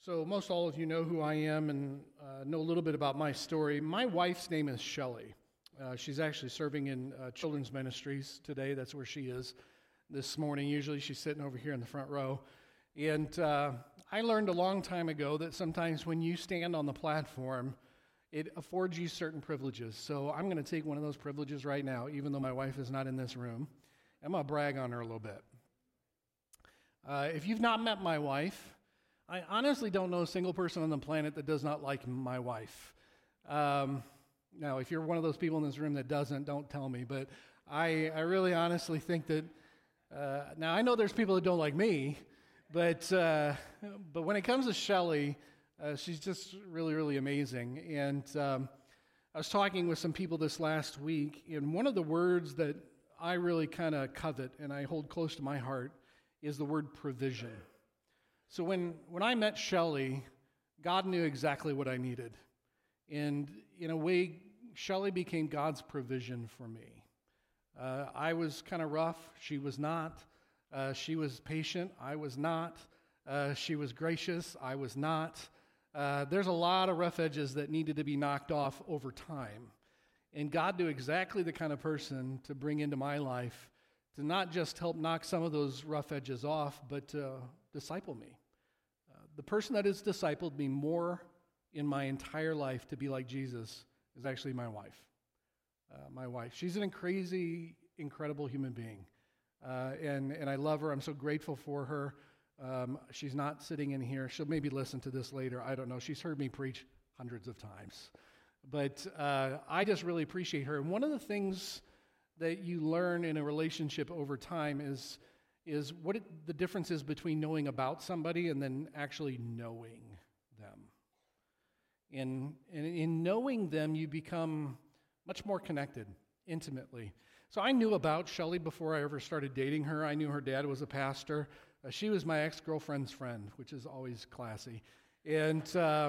So most all of you know who I am and know a little bit about my story. My wife's name is Shelley. She's actually serving in children's ministries today. That's where she is this morning. Usually she's sitting over here in the front row. And I learned a long time ago that sometimes when you stand on the platform, it affords you certain privileges. So I'm going to take one of those privileges right now, even though my wife is not in this room. I'm going to brag on her a little bit. If you've not met my wife, I honestly don't know a single person on the planet that does not like my wife. Now, if you're one of those people in this room that doesn't, don't tell me. But I really honestly think that, now I know there's people that don't like me, but when it comes to Shelley, she's just really, really amazing. And I was talking with some people this last week, and one of the words that I really kind of covet and I hold close to my heart is the word provision. So when I met Shelley, God knew exactly what I needed. And in a way, Shelley became God's provision for me. I was kind of rough. She was not. She was patient. I was not. She was gracious. I was not. There's a lot of rough edges that needed to be knocked off over time. And God knew exactly the kind of person to bring into my life to not just help knock some of those rough edges off, but to disciple me. The person that has discipled me more in my entire life to be like Jesus is actually my wife. She's an crazy, incredible human being. And I love her. I'm so grateful for her. She's not sitting in here. She'll maybe listen to this later. I don't know. She's heard me preach hundreds of times. But I just really appreciate her. And one of the things that you learn in a relationship over time is what the difference is between knowing about somebody and then actually knowing them. And in knowing them, you become much more connected intimately. So I knew about Shelley before I ever started dating her. I knew her dad was a pastor. She was my ex-girlfriend's friend, which is always classy. And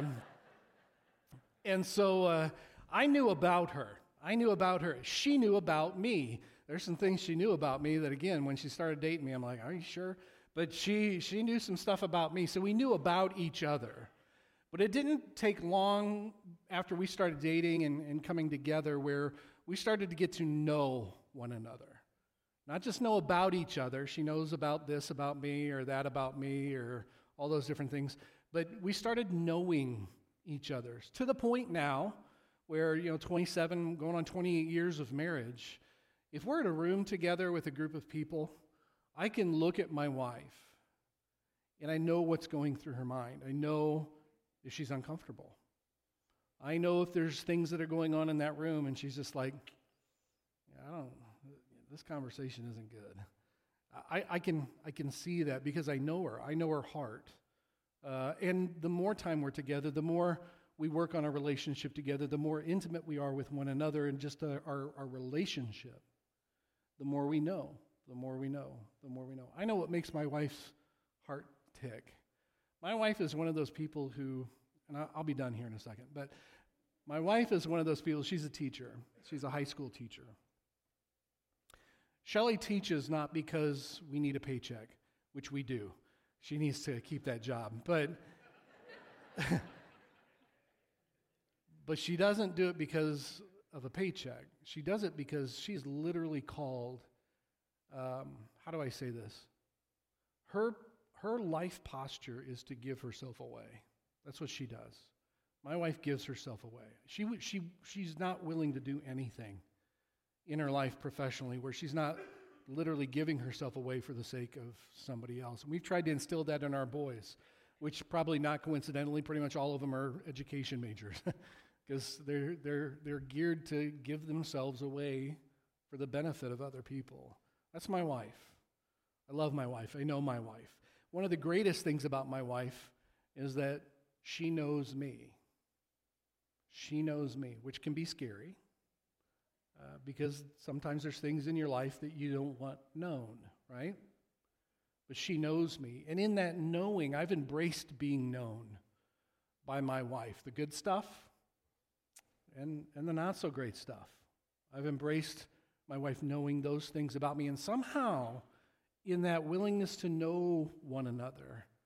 so I knew about her. She knew about me. There's some things she knew about me that, again, when she started dating me, I'm like, are you sure? But she knew some stuff about me, so we knew about each other. But it didn't take long after we started dating and coming together where we started to get to know one another. Not just know about each other. She knows about this about me or that about me or all those different things. But we started knowing each other to the point now where, 27, going on 28 years of marriage, if we're in a room together with a group of people, I can look at my wife and I know what's going through her mind. I know if she's uncomfortable. I know if there's things that are going on in that room and she's just like, this conversation isn't good. I can see that because I know her. I know her heart. And the more time we're together, the more we work on our relationship together, the more intimate we are with one another and just our relationship. The more we know, the more we know, the more we know. I know what makes my wife's heart tick. My wife is one of those people who, and I'll be done here in a second, but my wife is one of those people, she's a teacher. She's a high school teacher. Shelley teaches not because we need a paycheck, which we do. She needs to keep that job. But she doesn't do it because of a paycheck. She does it because she's literally called, how do I say this? Her life posture is to give herself away. That's what she does. My wife gives herself away. She's not willing to do anything in her life professionally where she's not literally giving herself away for the sake of somebody else. And we've tried to instill that in our boys, which probably not coincidentally, pretty much all of them are education majors. Because they're geared to give themselves away for the benefit of other people. That's my wife. I love my wife. I know my wife. One of the greatest things about my wife is that she knows me. She knows me, which can be scary because sometimes there's things in your life that you don't want known, right? But she knows me. And in that knowing, I've embraced being known by my wife. The good stuff, and the not so great stuff. I've embraced my wife knowing those things about me, and somehow in that willingness to know one another,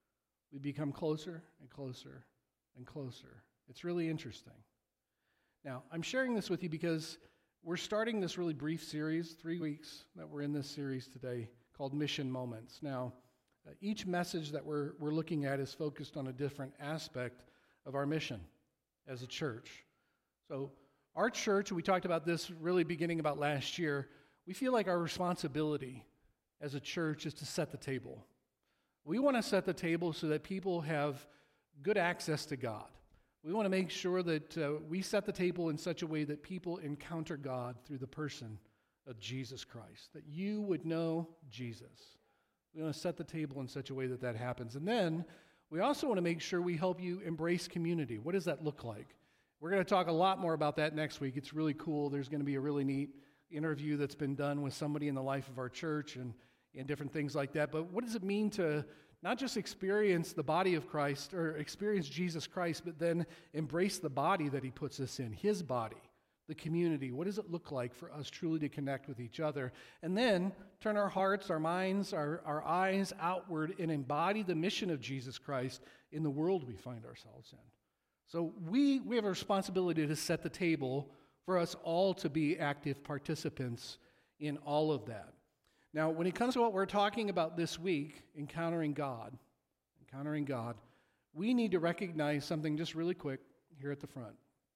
we become closer and closer and closer. It's really interesting. Now, I'm sharing this with you because we're starting this really brief series, 3 weeks that we're in this series today, called Mission Moments. Now, each message that we're looking at is focused on a different aspect of our mission as a church. So our church, we talked about this really beginning about last year, we feel like our responsibility as a church is to set the table. We want to set the table so that people have good access to God. We want to make sure that we set the table in such a way that people encounter God through the person of Jesus Christ, that you would know Jesus. We want to set the table in such a way that that happens. And then we also want to make sure we help you embrace community. What does that look like? We're going to talk a lot more about that next week. It's really cool. There's going to be a really neat interview that's been done with somebody in the life of our church and different things like that. But what does it mean to not just experience the body of Christ or experience Jesus Christ, but then embrace the body that he puts us in, his body, the community? What does it look like for us truly to connect with each other? And then turn our hearts, our minds, our eyes outward and embody the mission of Jesus Christ in the world we find ourselves in. So we have a responsibility to set the table for us all to be active participants in all of that. Now, when it comes to what we're talking about this week, encountering God, we need to recognize something just really quick here at the front.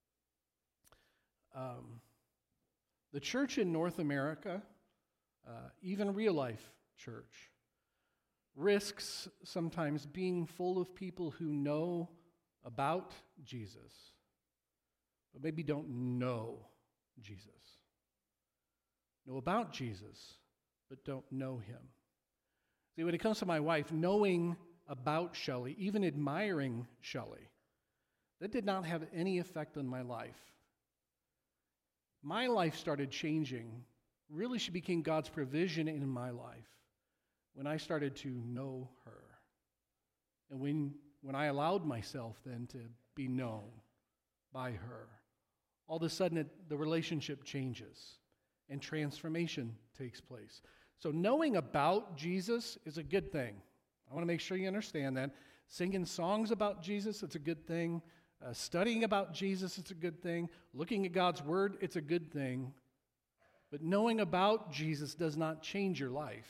The church in North America, even real life church, risks sometimes being full of people who know about Jesus, but maybe don't know Jesus. Know about Jesus, but don't know him. See, when it comes to my wife, knowing about Shelley, even admiring Shelley, that did not have any effect on my life. My life started changing. Really, she became God's provision in my life when I started to know her. And when I allowed myself then to be known by her, all of a sudden the relationship changes and transformation takes place. So knowing about Jesus is a good thing. I want to make sure you understand that. Singing songs about Jesus, it's a good thing. Studying about Jesus, it's a good thing. Looking at God's word, it's a good thing. But knowing about Jesus does not change your life.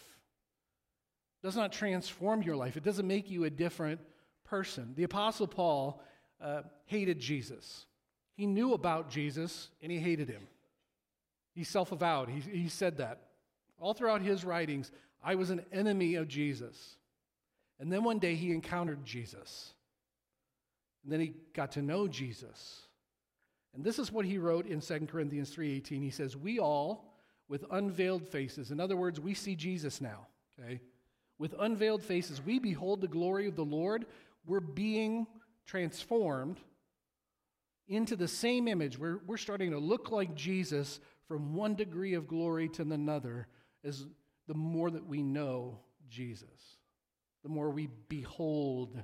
Does not transform your life. It doesn't make you a different person. The Apostle Paul hated Jesus. He knew about Jesus, and he hated him. He self-avowed. He said that. All throughout his writings, I was an enemy of Jesus. And then one day he encountered Jesus. And then he got to know Jesus. And this is what he wrote in 2 Corinthians 3:18. He says, we all, with unveiled faces, in other words, we see Jesus now, okay? With unveiled faces, we behold the glory of the Lord. We're being transformed into the same image. We're starting to look like Jesus from one degree of glory to another as the more that we know Jesus, the more we behold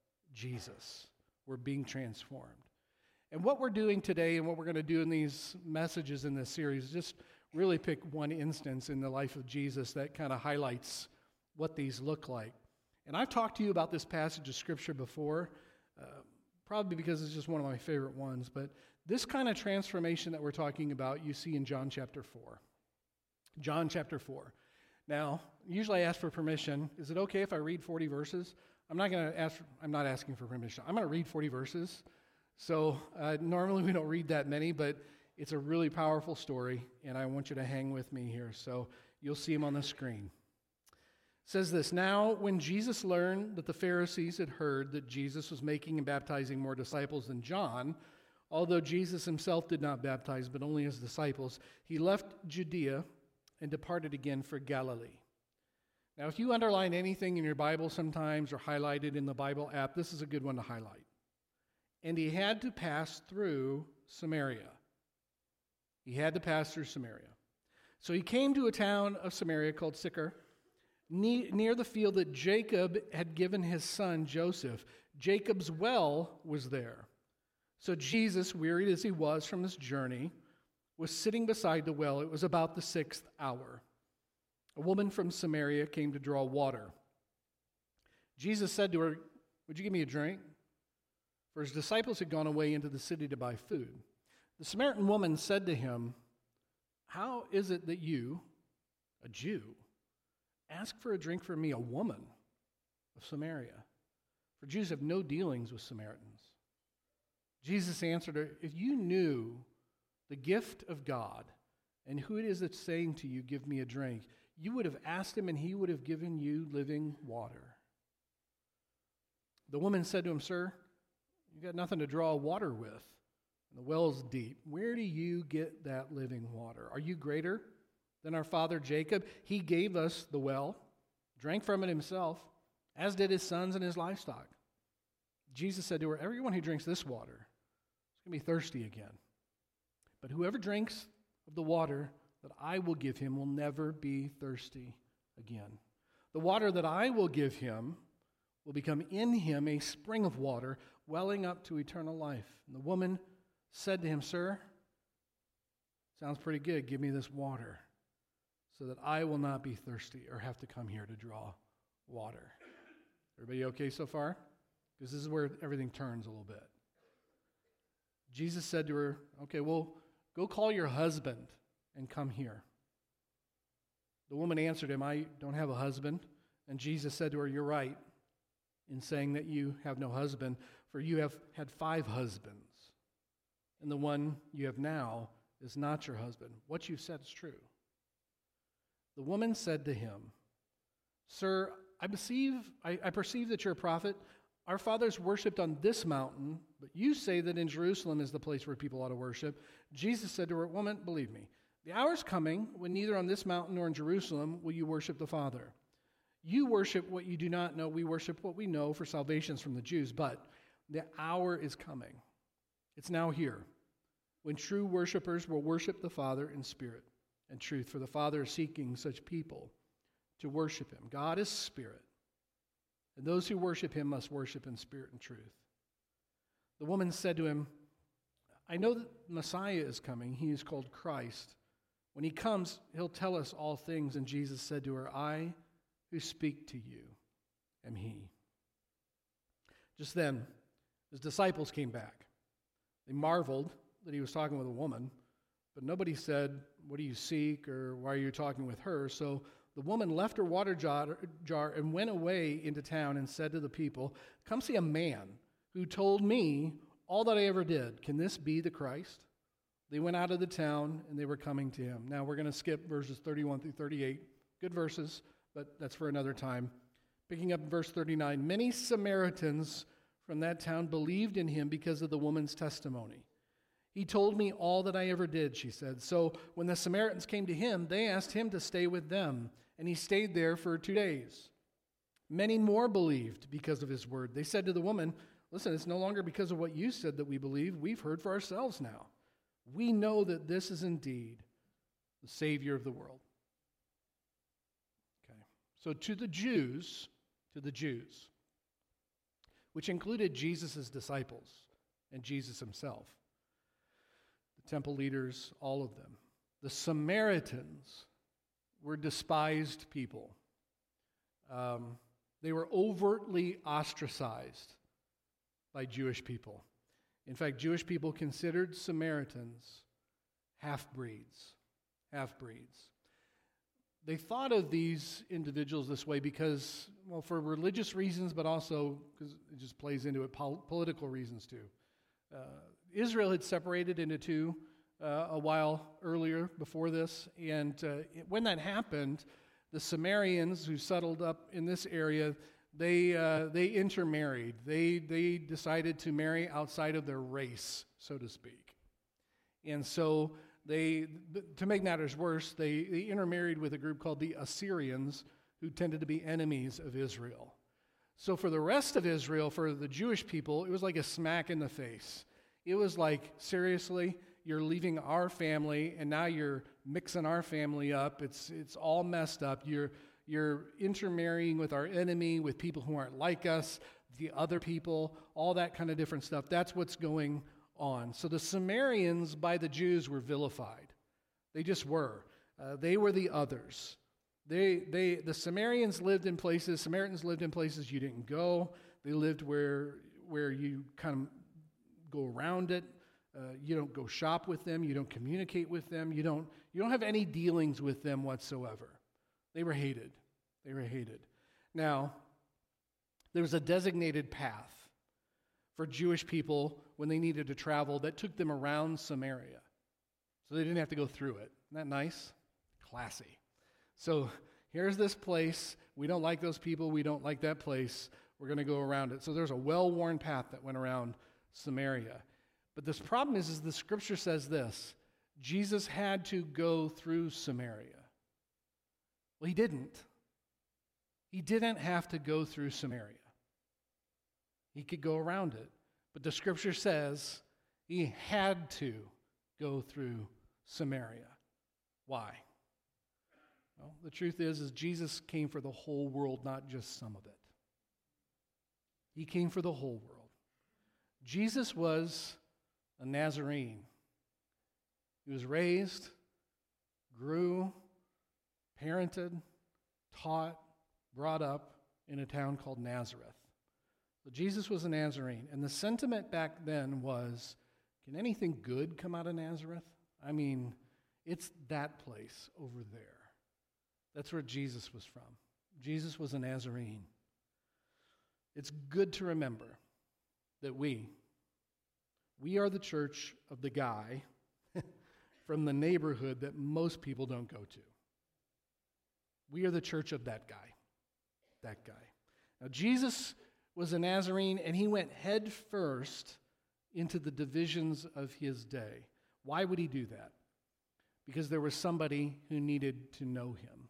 Jesus. We're being transformed. And what we're doing today and what we're going to do in these messages in this series is just really pick one instance in the life of Jesus that kind of highlights what these look like. And I've talked to you about this passage of Scripture before, probably because it's just one of my favorite ones, but this kind of transformation that we're talking about, you see in John chapter 4. John chapter 4. Now, usually I ask for permission. Is it okay if I read 40 verses? I'm not asking for permission. I'm going to read 40 verses. So normally we don't read that many, but it's a really powerful story, and I want you to hang with me here. So you'll see them on the screen. It says this, now when Jesus learned that the Pharisees had heard that Jesus was making and baptizing more disciples than John, although Jesus himself did not baptize, but only his disciples, he left Judea and departed again for Galilee. Now, if you underline anything in your Bible sometimes or highlight it in the Bible app, this is a good one to highlight. And he had to pass through Samaria. He had to pass through Samaria. So he came to a town of Samaria called Sychar, near the field that Jacob had given his son Joseph. Jacob's well was there. So Jesus, wearied as he was from this journey, was sitting beside the well. It was about the 6th hour. A woman from Samaria came to draw water. Jesus said to her, would you give me a drink?" For his disciples had gone away into the city to buy food. The Samaritan woman said to him, "How is it that you, a Jew, ask for a drink from me, a woman of Samaria? For Jews have no dealings with Samaritans." Jesus answered her, "If you knew the gift of God and who it is that's saying to you, 'Give me a drink,' you would have asked him and he would have given you living water." The woman said to him, "Sir, you've got nothing to draw water with, and the well's deep. Where do you get that living water? Are you greater than our father Jacob? He gave us the well, drank from it himself, as did his sons and his livestock." Jesus said to her, "Everyone who drinks this water is going to be thirsty again. But whoever drinks of the water that I will give him will never be thirsty again. The water that I will give him will become in him a spring of water welling up to eternal life." And the woman said to him, "Sir, sounds pretty good. Give me this water so that I will not be thirsty or have to come here to draw water." Everybody okay so far? Because this is where everything turns a little bit. Jesus said to her, "Okay, well, go call your husband and come here." The woman answered him, "I don't have a husband." And Jesus said to her, "You're right in saying that you have no husband, for you have had 5 husbands, and the one you have now is not your husband. What you've said is true." The woman said to him, "Sir, I perceive that you're a prophet. Our fathers worshipped on this mountain, but you say that in Jerusalem is the place where people ought to worship." Jesus said to her, "Woman, believe me, the hour is coming when neither on this mountain nor in Jerusalem will you worship the Father. You worship what you do not know. We worship what we know, for salvation is from the Jews. But the hour is coming. It's now here, when true worshipers will worship the Father in spirit and truth, for the Father is seeking such people to worship him. God is spirit, and those who worship him must worship in spirit and truth." The woman said to him, "I know that Messiah is coming. He is called Christ. When he comes, he'll tell us all things." And Jesus said to her, "I who speak to you am he." Just then, his disciples came back. They marveled that he was talking with a woman, but nobody said, "What do you seek?" or "Why are you talking with her?" So the woman left her water jar and went away into town and said to the people, "Come see a man who told me all that I ever did. Can this be the Christ?" They went out of the town and they were coming to him. Now we're going to skip verses 31 through 38. Good verses, but that's for another time. Picking up in verse 39, many Samaritans from that town believed in him because of the woman's testimony. "He told me all that I ever did," she said. So when the Samaritans came to him, they asked him to stay with them, and he stayed there for 2 days. Many more believed because of his word. They said to the woman, "Listen, it's no longer because of what you said that we believe. We've heard for ourselves now. We know that this is indeed the Savior of the world." Okay. So to the Jews, which included Jesus' disciples and Jesus himself, the temple leaders, all of them, the Samaritans were despised people. They were overtly ostracized by Jewish people. In fact, Jewish people considered Samaritans half-breeds. They thought of these individuals this way because, well, for religious reasons, but also because it just plays into it, political reasons too. Israel had separated into two a while earlier before this, and when that happened, the Samaritans who settled up in this area, they intermarried. They decided to marry outside of their race, so to speak. And so to make matters worse, they intermarried with a group called the Assyrians, who tended to be enemies of Israel. So for the rest of Israel, for the Jewish people, it was like a smack in the face. It was like, seriously, you're leaving our family, and now you're mixing our family up. It's all messed up. You're intermarrying with our enemy, with people who aren't like us, the other people, all that kind of different stuff. That's what's going on. So the Samaritans by the Jews were vilified. They just were. They were the others. The Samaritans lived in places you didn't go. They lived where you kind of go around it. You don't go shop with them. You don't communicate with them. You don't have any dealings with them whatsoever. They were hated. Now, there was a designated path for Jewish people when they needed to travel that took them around Samaria. So they didn't have to go through it. Isn't that nice? Classy. So here's this place. We don't like those people. We don't like that place. We're going to go around it. So there's a well-worn path that went around Samaria. But this problem is the scripture says this: Jesus had to go through Samaria. Well, he didn't. He didn't have to go through Samaria. He could go around it. But the scripture says he had to go through Samaria. Why? Well, the truth is Jesus came for the whole world, not just some of it. He came for the whole world. Jesus was a Nazarene. He was raised, grew, parented, taught, brought up in a town called Nazareth. So Jesus was a Nazarene. And the sentiment back then was, can anything good come out of Nazareth? I mean, it's that place over there. That's where Jesus was from. Jesus was a Nazarene. It's good to remember that we are the church of the guy from the neighborhood that most people don't go to. We are the church of that guy. Now, Jesus was a Nazarene, and he went head first into the divisions of his day. Why would he do that? Because there was somebody who needed to know him.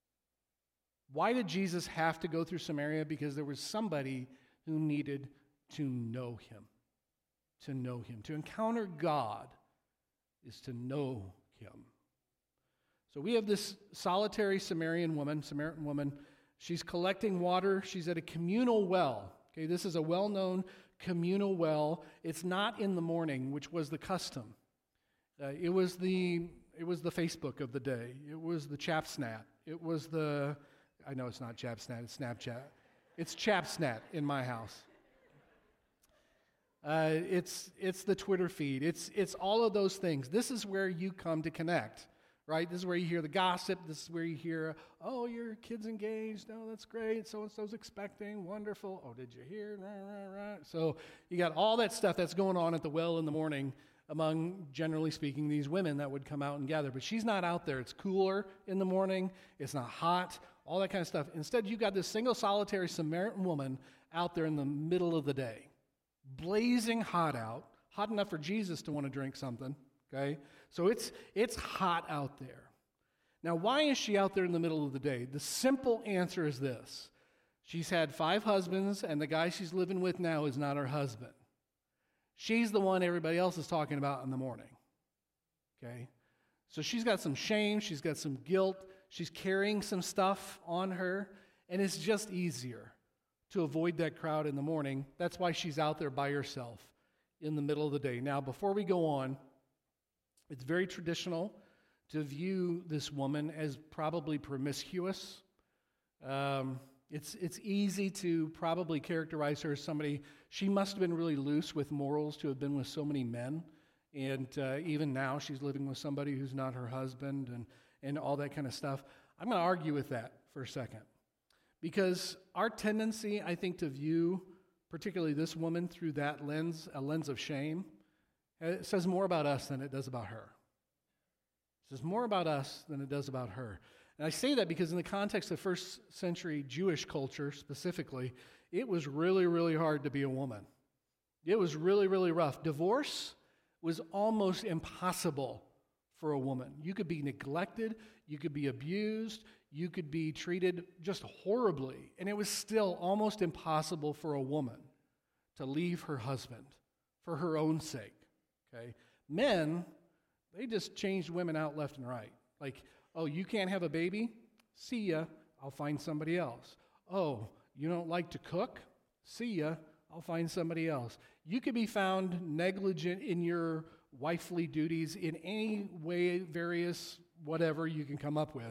Why did Jesus have to go through Samaria? Because there was somebody who needed to know him. To know him. To encounter God is to know him. So we have this solitary Samaritan woman. She's collecting water. She's at a communal well. Okay, this is a well-known communal well. It's not in the morning, which was the custom. It was the Facebook of the day. It was the Chapsnat. It was the, I know it's not Chapsnat, it's Snapchat. It's Chapsnat in my house. It's the Twitter feed. It's all of those things. This is where you come to connect, right? This is where you hear the gossip. This is where you hear, oh, your kid's engaged. Oh, that's great. So-and-so's expecting. Wonderful. Oh, did you hear? Right. So you got all that stuff that's going on at the well in the morning among, generally speaking, these women that would come out and gather. But she's not out there. It's cooler in the morning. It's not hot. All that kind of stuff. Instead, you got this single solitary Samaritan woman out there in the middle of the day. Blazing hot out, hot enough for Jesus to want to drink something, okay? So it's hot out there. Now, why is she out there in the middle of the day? The simple answer is this. She's had 5 husbands, and the guy she's living with now is not her husband. She's the one everybody else is talking about in the morning, okay? So she's got some shame, she's got some guilt, she's carrying some stuff on her, and it's just easier to avoid that crowd in the morning. That's why she's out there by herself in the middle of the day. Now, before we go on, it's very traditional to view this woman as probably promiscuous. It's easy to probably characterize her as somebody, she must have been really loose with morals to have been with so many men. And even now, she's living with somebody who's not her husband and all that kind of stuff. I'm going to argue with that for a second. Because our tendency, I think, to view particularly this woman through that lens, a lens of shame, it says more about us than it does about her. It says more about us than it does about her. And I say that because in the context of first century Jewish culture specifically, it was really, really hard to be a woman. It was really, really rough. Divorce was almost impossible for a woman. You could be neglected, you could be abused, you could be treated just horribly, and it was still almost impossible for a woman to leave her husband for her own sake, okay? Men, they just changed women out left and right. Like, oh, you can't have a baby? See ya, I'll find somebody else. Oh, you don't like to cook? See ya, I'll find somebody else. You could be found negligent in your wifely duties in any way, various, whatever you can come up with,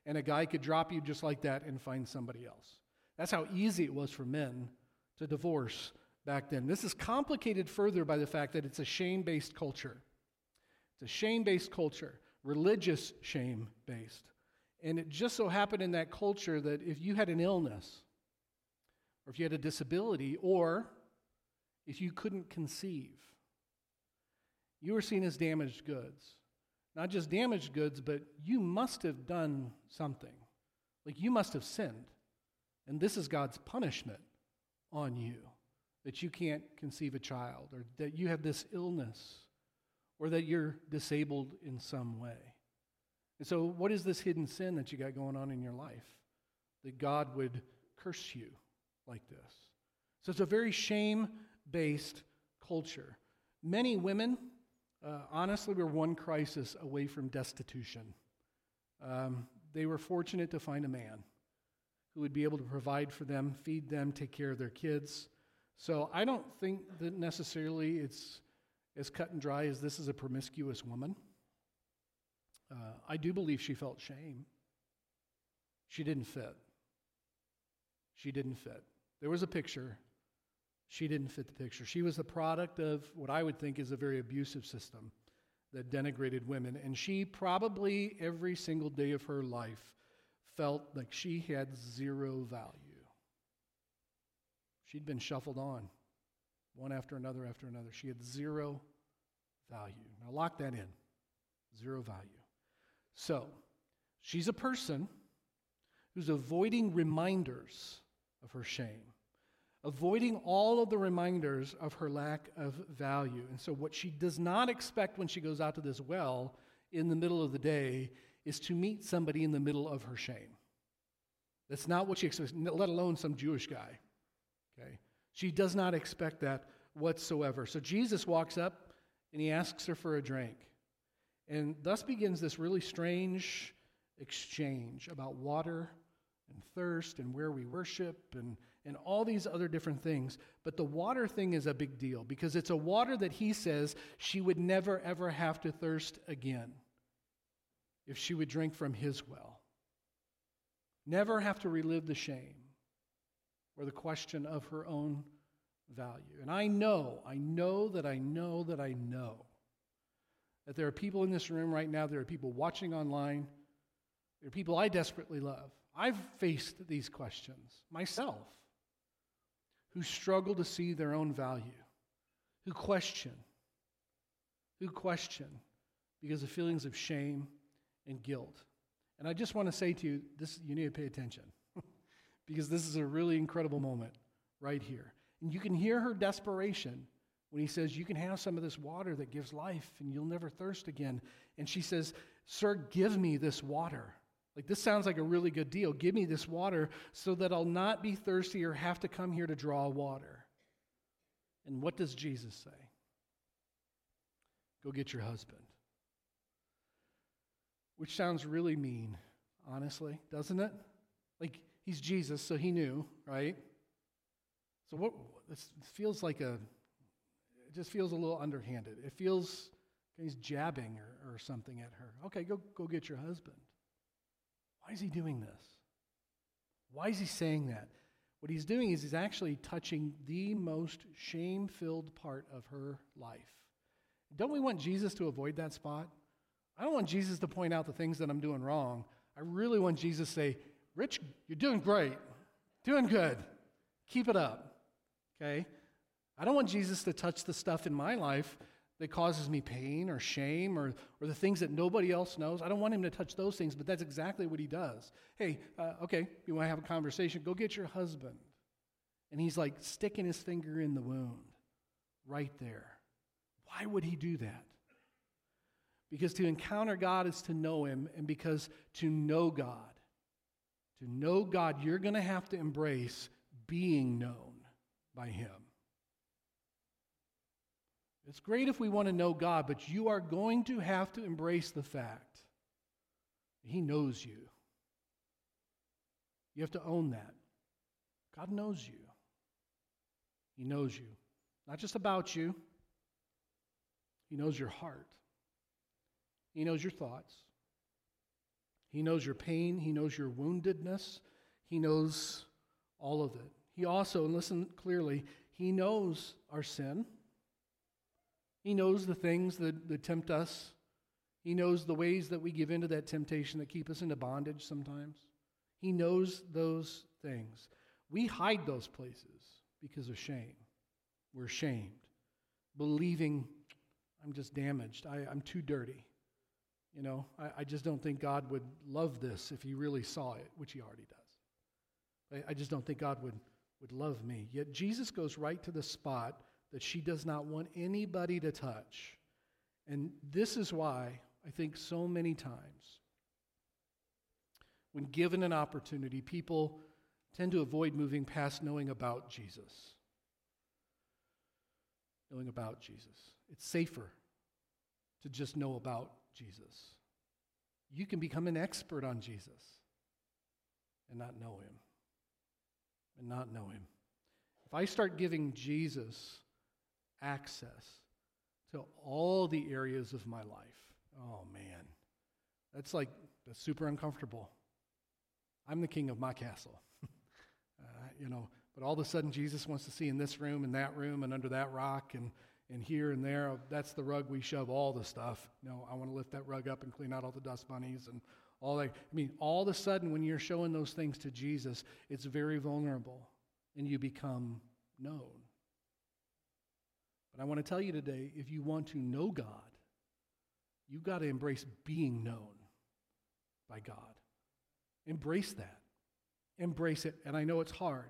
and a guy could drop you just like that and find somebody else. That's how easy it was for men to divorce back then. This is complicated further by the fact that it's a shame-based culture. It's a shame-based culture, religious shame-based. And it just so happened in that culture that if you had an illness, or if you had a disability, or if you couldn't conceive, you were seen as damaged goods. Not just damaged goods, but you must have done something. Like you must have sinned. And this is God's punishment on you, that you can't conceive a child, or that you have this illness, or that you're disabled in some way. And so what is this hidden sin that you got going on in your life? That God would curse you like this. So it's a very shame-based culture. Many women, honestly, were one crisis away from destitution. They were fortunate to find a man who would be able to provide for them, feed them, take care of their kids. So I don't think that necessarily it's as cut and dry as this is a promiscuous woman. I do believe she felt shame. She didn't fit. She didn't fit. There was a picture. She didn't fit the picture. She was the product of what I would think is a very abusive system that denigrated women. And she probably every single day of her life felt like she had zero value. She'd been shuffled on, one after another after another. She had zero value. Now lock that in. Zero value. So, she's a person who's avoiding reminders of her shame, avoiding all of the reminders of her lack of value. And so what she does not expect when she goes out to this well in the middle of the day is to meet somebody in the middle of her shame. That's not what she expects, let alone some Jewish guy. Okay? She does not expect that whatsoever. So Jesus walks up and he asks her for a drink. And thus begins this really strange exchange about water and thirst and where we worship and all these other different things. But the water thing is a big deal because it's a water that he says she would never, ever have to thirst again if she would drink from his well. Never have to relive the shame or the question of her own value. And I know that there are people in this room right now, there are people watching online, there are people I desperately love. I've faced these questions myself, who struggle to see their own value, who question because of feelings of shame and guilt. And I just want to say to you, you need to pay attention because this is a really incredible moment right here. And you can hear her desperation when he says, you can have some of this water that gives life and you'll never thirst again. And she says, sir, give me this water. Like, this sounds like a really good deal. Give me this water so that I'll not be thirsty or have to come here to draw water. And what does Jesus say? Go get your husband. Which sounds really mean, honestly, doesn't it? Like, he's Jesus, so he knew, right? So what this feels like it just feels a little underhanded. It feels he's jabbing or something at her. Okay, go get your husband. Why is he doing this? Why is he saying that? What he's doing is he's actually touching the most shame-filled part of her life. Don't we want Jesus to avoid that spot? I don't want Jesus to point out the things that I'm doing wrong. I really want Jesus to say, Rich, you're doing great. Doing good. Keep it up. Okay? I don't want Jesus to touch the stuff in my life that causes me pain or shame or the things that nobody else knows. I don't want him to touch those things, but that's exactly what he does. Hey, okay, you want to have a conversation? Go get your husband. And he's like sticking his finger in the wound right there. Why would he do that? Because to encounter God is to know him, and because to know God, you're going to have to embrace being known by him. It's great if we want to know God, but you are going to have to embrace the fact that he knows you. You have to own that. God knows you. He knows you. Not just about you. He knows your heart. He knows your thoughts. He knows your pain. He knows your woundedness. He knows all of it. He also, and listen clearly, he knows our sin. He knows the things that tempt us. He knows the ways that we give into that temptation that keep us into bondage sometimes. He knows those things. We hide those places because of shame. We're ashamed, believing I'm just damaged. I'm too dirty. I just don't think God would love this if he really saw it, which he already does. I just don't think God would love me. Yet Jesus goes right to the spot that she does not want anybody to touch. And this is why I think so many times when given an opportunity, people tend to avoid moving past knowing about Jesus. Knowing about Jesus. It's safer to just know about Jesus. You can become an expert on Jesus and not know him. And not know him. If I start giving Jesus access to all the areas of my life, oh man, that's super uncomfortable. I'm the king of my castle. But all of a sudden Jesus wants to see in this room and that room and under that rock and here and there. That's the rug we shove all the stuff. No, I want to lift that rug up and clean out all the dust bunnies and all that. All of a sudden when you're showing those things to Jesus, it's very vulnerable and you become known. But I want to tell you today, if you want to know God, you've got to embrace being known by God. Embrace that. Embrace it. And I know it's hard.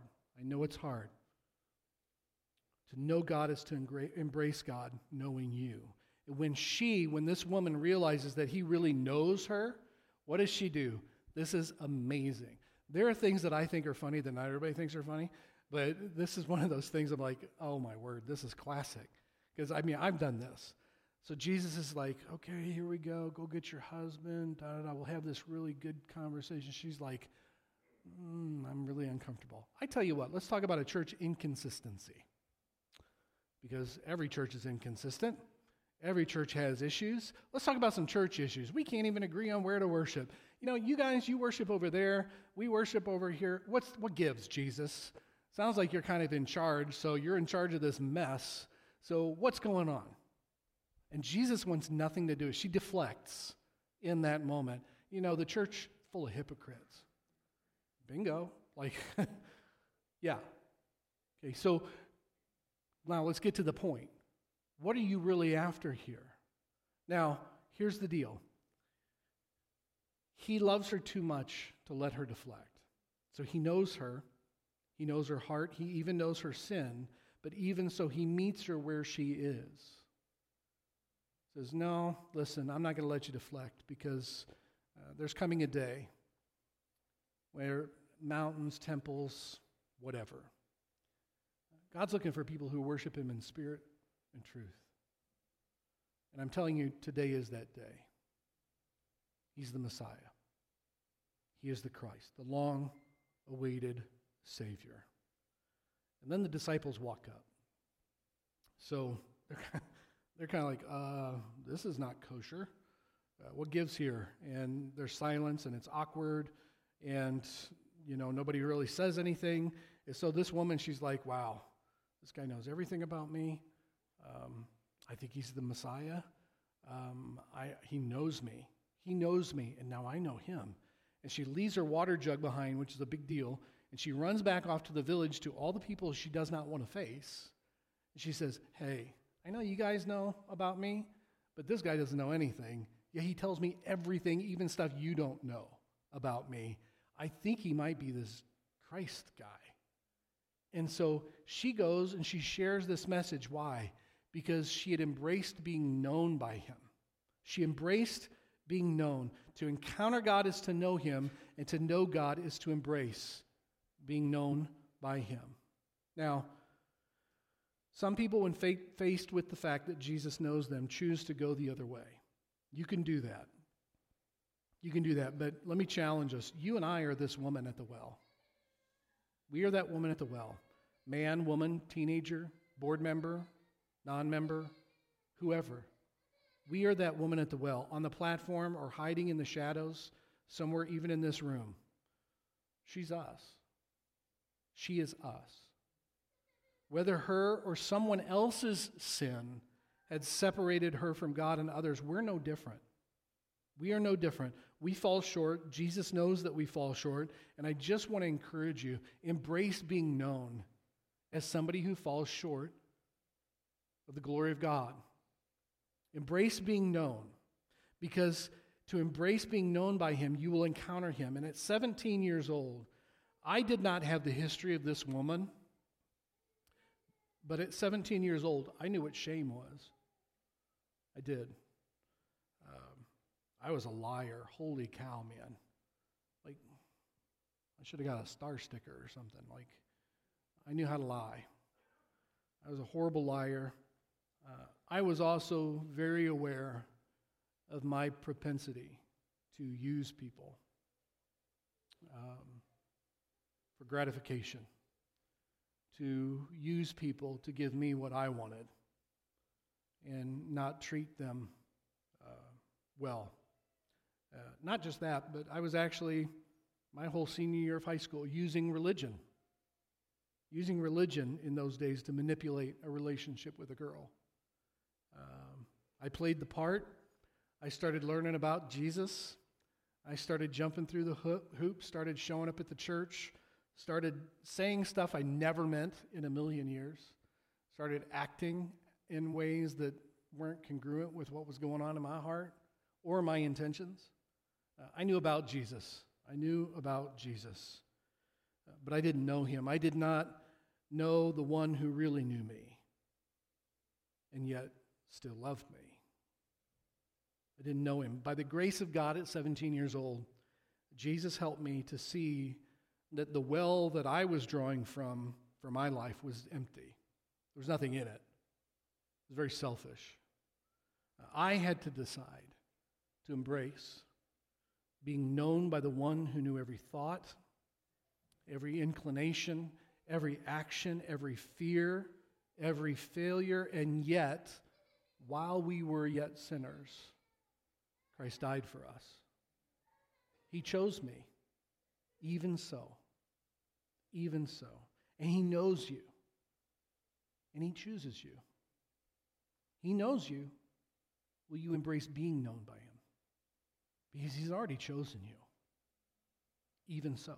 To know God is to embrace God knowing you. When this woman realizes that he really knows her, what does she do? This is amazing. There are things that I think are funny that not everybody thinks are funny, but this is one of those things I'm like, oh my word, this is classic. Because I've done this. So Jesus is like, okay, here we go. Go get your husband. We'll have this really good conversation. She's like, I'm really uncomfortable. I tell you what, let's talk about a church inconsistency. Because every church is inconsistent. Every church has issues. Let's talk about some church issues. We can't even agree on where to worship. You guys, you worship over there. We worship over here. What gives, Jesus? Sounds like you're kind of in charge, so you're in charge of this mess. So what's going on? And Jesus wants nothing to do. She deflects in that moment. The church full of hypocrites. Bingo. Yeah. Okay, so now let's get to the point. What are you really after here? Now, here's the deal. He loves her too much to let her deflect. So he knows her. He knows her heart. He even knows her sin. But even so, he meets her where she is. Says, no, listen, I'm not going to let you deflect because there's coming a day where mountains, temples, whatever. God's looking for people who worship him in spirit and truth. And I'm telling you, today is that day. He's the Messiah. He is the Christ, the long-awaited Savior. And then the disciples walk up. So they're kind of like, this is not kosher. What gives here? And there's silence, and it's awkward, and nobody really says anything. And so this woman, she's like, wow, this guy knows everything about me. I think he's the Messiah. He knows me. He knows me, and now I know him. And she leaves her water jug behind, which is a big deal, and she runs back off to the village to all the people she does not want to face. And she says, hey, I know you guys know about me, but this guy doesn't know anything. Yeah, he tells me everything, even stuff you don't know about me. I think he might be this Christ guy. And so she goes and she shares this message. Why? Because she had embraced being known by him. She embraced being known. To encounter God is to know him, and to know God is to embrace being known by him. Now, some people, when faced with the fact that Jesus knows them, choose to go the other way. You can do that. You can do that, but let me challenge us. You and I are this woman at the well. We are that woman at the well. Man, woman, teenager, board member, non-member, whoever. We are that woman at the well, on the platform or hiding in the shadows, somewhere even in this room. She's us. She is us. Whether her or someone else's sin had separated her from God and others, we're no different. We are no different. We fall short. Jesus knows that we fall short. And I just want to encourage you, embrace being known as somebody who falls short of the glory of God. Embrace being known, because to embrace being known by Him, you will encounter Him. And at 17 years old, I did not have the history of this woman, but at 17 years old, I knew what shame was. I did. I was a liar. Holy cow, man. Like, I should have got a star sticker or something. Like, I knew how to lie. I was a horrible liar. I was also very aware of my propensity to use people for gratification, to use people to give me what I wanted and not treat them well. Not just that, but I was actually, my whole senior year of high school, using religion in those days to manipulate a relationship with a girl. I played the part. I started learning about Jesus. I started jumping through the hoops, started showing up at the church, started saying stuff I never meant in a million years, started acting in ways that weren't congruent with what was going on in my heart or my intentions. I knew about Jesus. But I didn't know Him. I did not know the one who really knew me and yet still loved me. I didn't know Him. By the grace of God at 17 years old, Jesus helped me to see that the well that I was drawing from for my life was empty. There was nothing in it. It was very selfish. I had to decide to embrace being known by the one who knew every thought, every inclination, every action, every fear, every failure, and yet, while we were yet sinners, Christ died for us. He chose me, even so. And He knows you, and He chooses you. He knows you. Will you embrace being known by Him? Because He's already chosen you. Even so.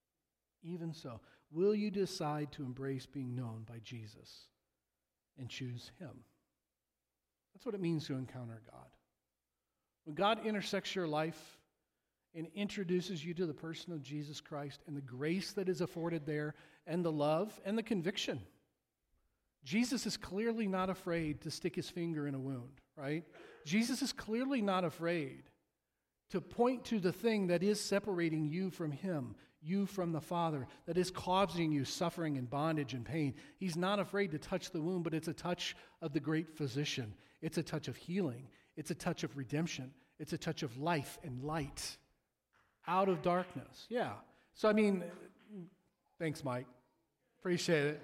Will you decide to embrace being known by Jesus and choose Him? That's what it means to encounter God. When God intersects your life and introduces you to the person of Jesus Christ and the grace that is afforded there and the love and the conviction. Jesus is clearly not afraid to stick His finger in a wound, right? Jesus is clearly not afraid to point to the thing that is separating you from Him, you from the Father, that is causing you suffering and bondage and pain. He's not afraid to touch the wound, but it's a touch of the great physician. It's a touch of healing. It's a touch of redemption. It's a touch of life and light out of darkness. Yeah. So, thanks, Mike. Appreciate it.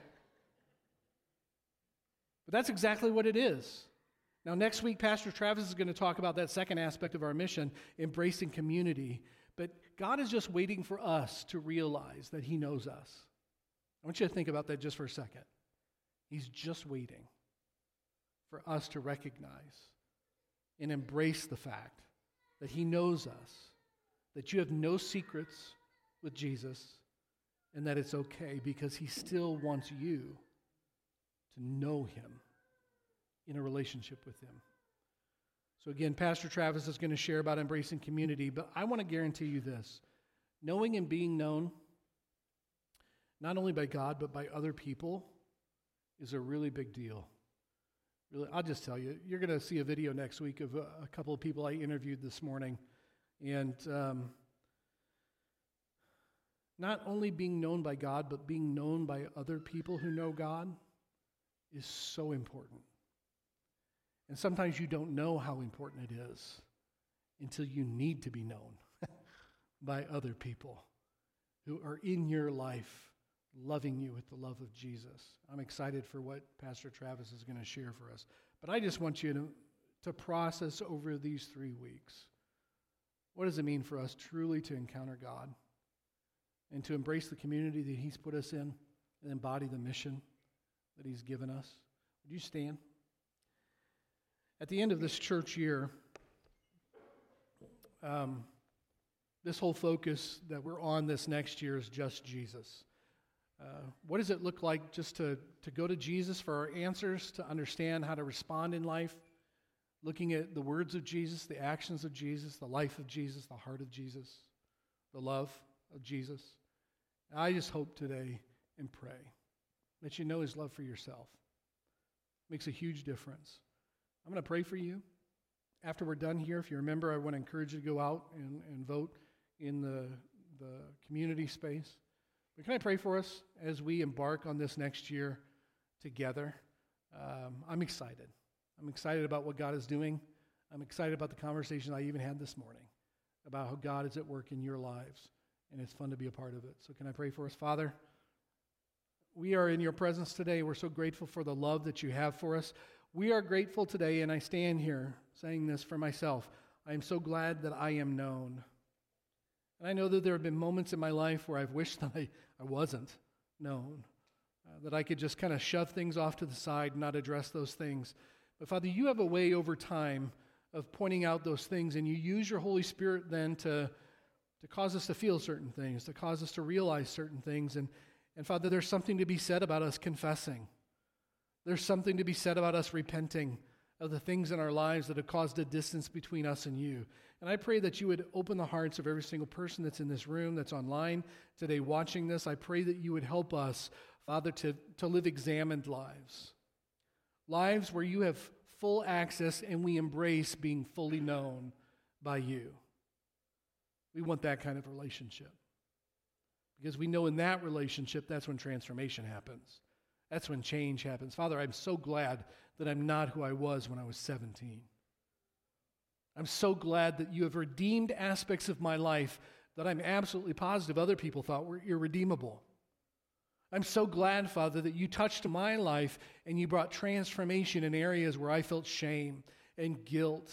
But that's exactly what it is. Now, next week, Pastor Travis is going to talk about that second aspect of our mission, embracing community. But God is just waiting for us to realize that He knows us. I want you to think about that just for a second. He's just waiting for us to recognize and embrace the fact that He knows us, that you have no secrets with Jesus, and that it's okay because He still wants you to know Him in a relationship with Him. So again, Pastor Travis is going to share about embracing community, but I want to guarantee you this. Knowing and being known, not only by God, but by other people, is a really big deal. Really, I'll just tell you, you're going to see a video next week of a couple of people I interviewed this morning. And not only being known by God, but being known by other people who know God is so important. And sometimes you don't know how important it is until you need to be known by other people who are in your life loving you with the love of Jesus. I'm excited for what Pastor Travis is going to share for us. But I just want you to process over these 3 weeks What does it mean for us truly to encounter God and to embrace the community that He's put us in and embody the mission that He's given us? Would you stand? At the end of this church year, this whole focus that we're on this next year is just Jesus. What does it look like just to go to Jesus for our answers, to understand how to respond in life, looking at the words of Jesus, the actions of Jesus, the life of Jesus, the heart of Jesus, the love of Jesus? I just hope today and pray that you know His love for yourself. It makes a huge difference. I'm going to pray for you. After we're done here, if you remember, I want to encourage you to go out and vote in the community space. But can I pray for us as we embark on this next year together? I'm excited. I'm excited about what God is doing. I'm excited about the conversation I even had this morning about how God is at work in your lives, and it's fun to be a part of it. So can I pray for us? Father, we are in your presence today. We're so grateful for the love that you have for us. We are grateful today, and I stand here saying this for myself. I am so glad that I am known. And I know that there have been moments in my life where I've wished that I wasn't known, that I could just kind of shove things off to the side and not address those things. But Father, you have a way over time of pointing out those things, and you use your Holy Spirit then to cause us to feel certain things, to cause us to realize certain things. And Father, there's something to be said about us confessing. There's something to be said about us repenting of the things in our lives that have caused a distance between us and you. And I pray that you would open the hearts of every single person that's in this room, that's online today watching this. I pray that you would help us, Father, to live examined lives. Lives where you have full access and we embrace being fully known by you. We want that kind of relationship. Because we know in that relationship, that's when transformation happens. That's when change happens. Father, I'm so glad that I'm not who I was when I was 17. I'm so glad that you have redeemed aspects of my life that I'm absolutely positive other people thought were irredeemable. I'm so glad, Father, that you touched my life and you brought transformation in areas where I felt shame and guilt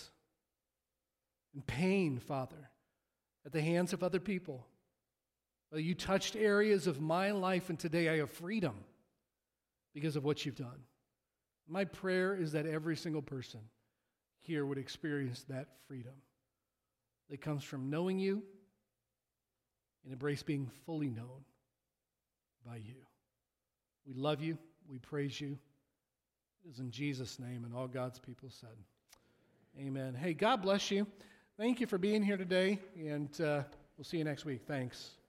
and pain, Father, at the hands of other people. You touched areas of my life, and today I have freedom because of what you've done. My prayer is that every single person here would experience that freedom that comes from knowing you and embrace being fully known by you. We love you. We praise you. It is in Jesus' name, and all God's people said, amen. Hey, God bless you. Thank you for being here today, and we'll see you next week. Thanks.